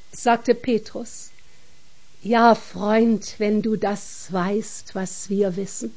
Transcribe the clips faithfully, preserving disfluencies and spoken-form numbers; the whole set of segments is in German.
sagte Petrus. Ja, Freund, wenn du das weißt, was wir wissen.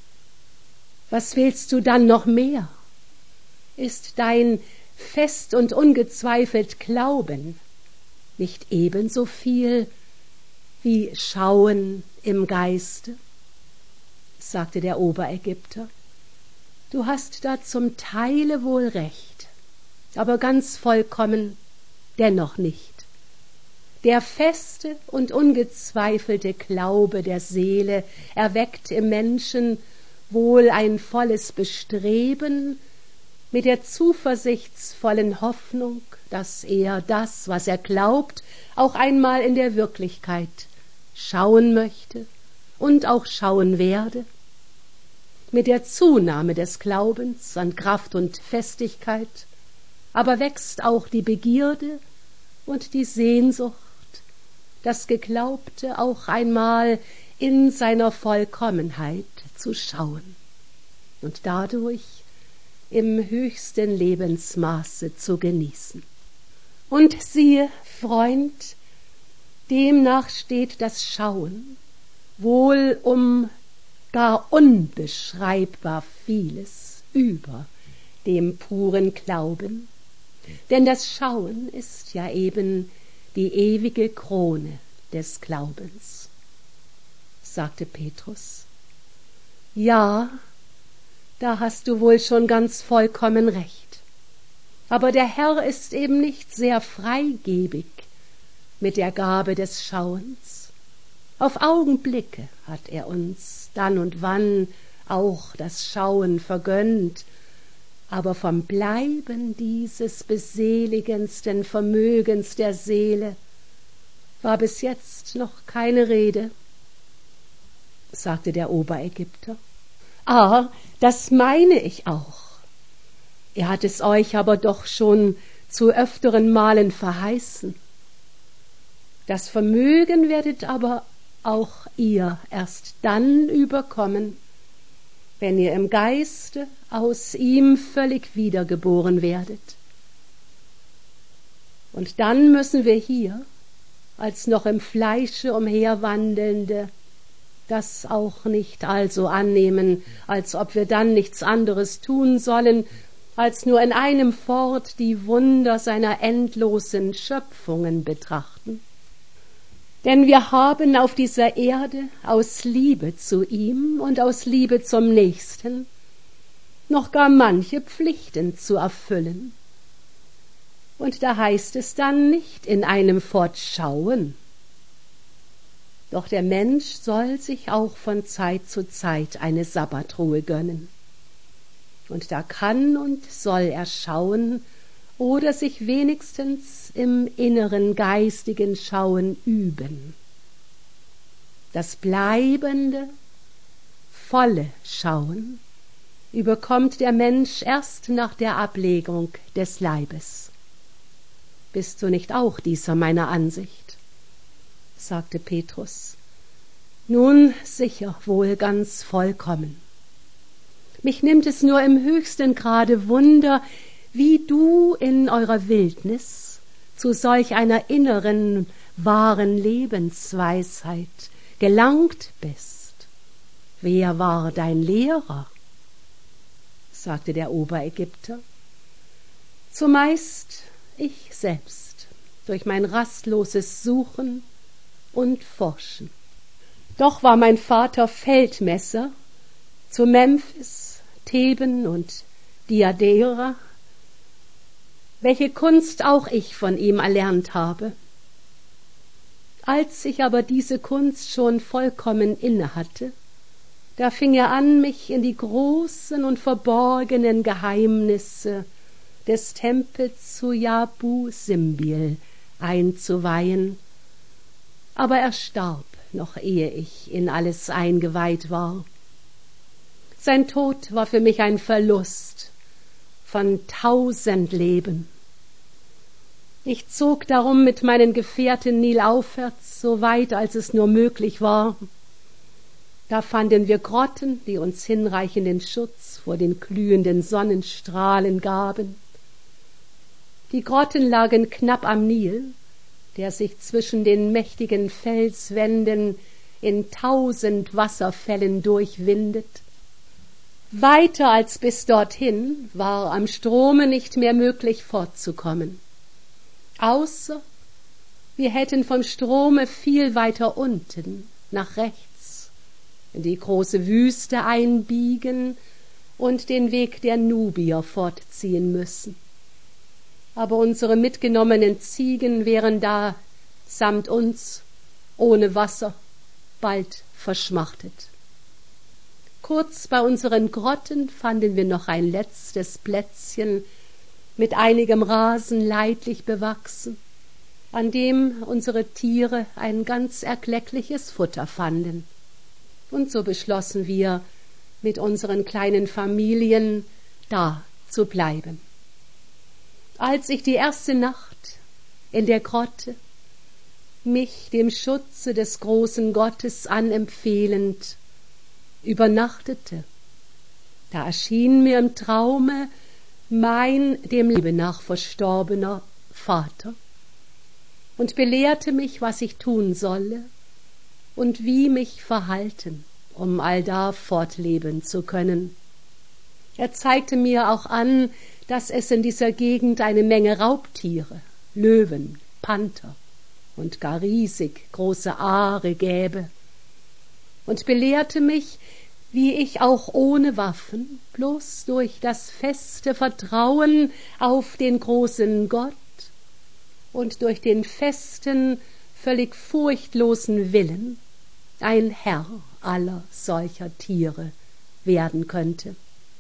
Was willst du dann noch mehr? Ist dein fest und ungezweifelt Glauben nicht ebenso viel wie Schauen im Geiste? Sagte der Oberägypter. Du hast da zum Teile wohl recht, aber ganz vollkommen dennoch nicht. Der feste und ungezweifelte Glaube der Seele erweckt im Menschen wohl ein volles Bestreben mit der zuversichtsvollen Hoffnung, dass er das, was er glaubt, auch einmal in der Wirklichkeit schauen möchte und auch schauen werde. Mit der Zunahme des Glaubens an Kraft und Festigkeit aber wächst auch die Begierde und die Sehnsucht, das Geglaubte auch einmal in seiner Vollkommenheit zu schauen und dadurch im höchsten Lebensmaße zu genießen. Und siehe, Freund, demnach steht das Schauen wohl um gar unbeschreibbar vieles über dem puren Glauben, denn das Schauen ist ja eben die ewige Krone des Glaubens, sagte Petrus. Ja, da hast du wohl schon ganz vollkommen recht. Aber der Herr ist eben nicht sehr freigebig mit der Gabe des Schauens. Auf Augenblicke hat er uns dann und wann auch das Schauen vergönnt, aber vom Bleiben dieses beseligendsten Vermögens der Seele war bis jetzt noch keine Rede, sagte der Oberägypter. Ah, das meine ich auch. Er hat es euch aber doch schon zu öfteren Malen verheißen. Das Vermögen werdet aber auch ihr erst dann überkommen, wenn ihr im Geiste aus ihm völlig wiedergeboren werdet. Und dann müssen wir hier, als noch im Fleische umherwandelnde, das auch nicht also annehmen, als ob wir dann nichts anderes tun sollen, als nur in einem fort die Wunder seiner endlosen Schöpfungen betrachten. Denn wir haben auf dieser Erde aus Liebe zu ihm und aus Liebe zum Nächsten noch gar manche Pflichten zu erfüllen. Und da heißt es dann nicht in einem Fortschauen. Doch der Mensch soll sich auch von Zeit zu Zeit eine Sabbatruhe gönnen. Und da kann und soll er schauen oder sich wenigstens im inneren geistigen Schauen üben. Das bleibende, volle Schauen überkommt der Mensch erst nach der Ablegung des Leibes. Bist du nicht auch dieser meiner Ansicht? Sagte Petrus. Nun sicher, wohl ganz vollkommen. Mich nimmt es nur im höchsten Grade Wunder, wie du in eurer Wildnis zu solch einer inneren, wahren Lebensweisheit gelangt bist. Wer war dein Lehrer? Sagte der Oberägypter. Zumeist ich selbst, durch mein rastloses Suchen und Forschen. Doch war mein Vater Feldmesser zu Memphis, Theben und Diadera, welche Kunst auch ich von ihm erlernt habe. Als ich aber diese Kunst schon vollkommen inne hatte, da fing er an, mich in die großen und verborgenen Geheimnisse des Tempels zu Jabu Simbil einzuweihen, aber er starb, noch ehe ich in alles eingeweiht war. Sein Tod war für mich ein Verlust von tausend Leben. Ich zog darum mit meinen Gefährten nilaufwärts, so weit als es nur möglich war. Da fanden wir Grotten, die uns hinreichenden Schutz vor den glühenden Sonnenstrahlen gaben. Die Grotten lagen knapp am Nil, der sich zwischen den mächtigen Felswänden in tausend Wasserfällen durchwindet. Weiter als bis dorthin war am Strome nicht mehr möglich fortzukommen, außer wir hätten vom Strome viel weiter unten nach rechts in die große Wüste einbiegen und den Weg der Nubier fortziehen müssen. Aber unsere mitgenommenen Ziegen wären da samt uns ohne Wasser bald verschmachtet. Kurz bei unseren Grotten fanden wir noch ein letztes Plätzchen mit einigem Rasen leidlich bewachsen, an dem unsere Tiere ein ganz erkleckliches Futter fanden. Und so beschlossen wir, mit unseren kleinen Familien da zu bleiben. Als ich die erste Nacht in der Grotte mich dem Schutze des großen Gottes anempfehlend übernachtete, da erschien mir im Traume mein dem Liebe nach verstorbener Vater und belehrte mich, was ich tun solle und wie mich verhalten, um allda fortleben zu können. Er zeigte mir auch an, dass es in dieser Gegend eine Menge Raubtiere, Löwen, Panther und gar riesig große Aare gäbe, und belehrte mich, wie ich auch ohne Waffen, bloß durch das feste Vertrauen auf den großen Gott und durch den festen, völlig furchtlosen Willen ein Herr aller solcher Tiere werden könnte.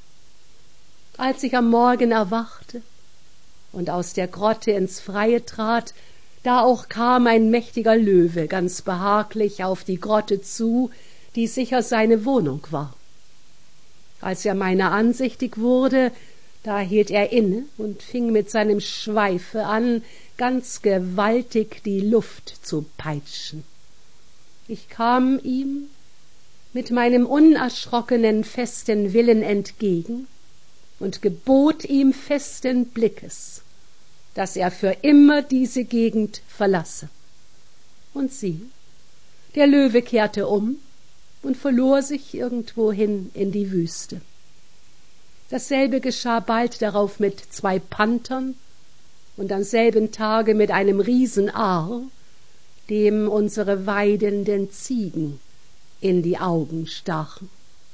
Als ich am Morgen erwachte und aus der Grotte ins Freie trat, da auch kam ein mächtiger Löwe ganz behaglich auf die Grotte zu, die sicher seine Wohnung war. Als er meiner ansichtig wurde, da hielt er inne und fing mit seinem Schweife an, ganz gewaltig die Luft zu peitschen. Ich kam ihm mit meinem unerschrockenen, festen Willen entgegen und gebot ihm festen Blickes, dass er für immer diese Gegend verlasse. Und sieh, der Löwe kehrte um und verlor sich irgendwohin in die Wüste. Dasselbe geschah bald darauf mit zwei Panthern und am selben Tage mit einem Riesenaar, dem unsere weidenden Ziegen in die Augen stachen.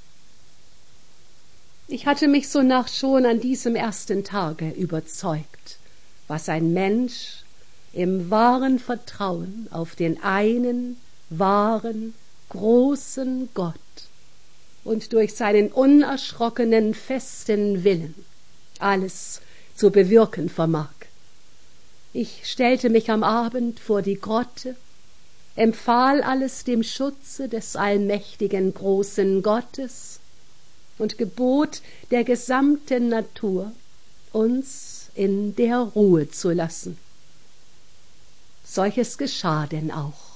Ich hatte mich sonach schon an diesem ersten Tage überzeugt, was ein Mensch im wahren Vertrauen auf den einen, wahren, großen Gott und durch seinen unerschrockenen, festen Willen alles zu bewirken vermag. Ich stellte mich am Abend vor die Grotte, empfahl alles dem Schutze des allmächtigen großen Gottes und gebot der gesamten Natur, uns in der Ruhe zu lassen. Solches geschah denn auch.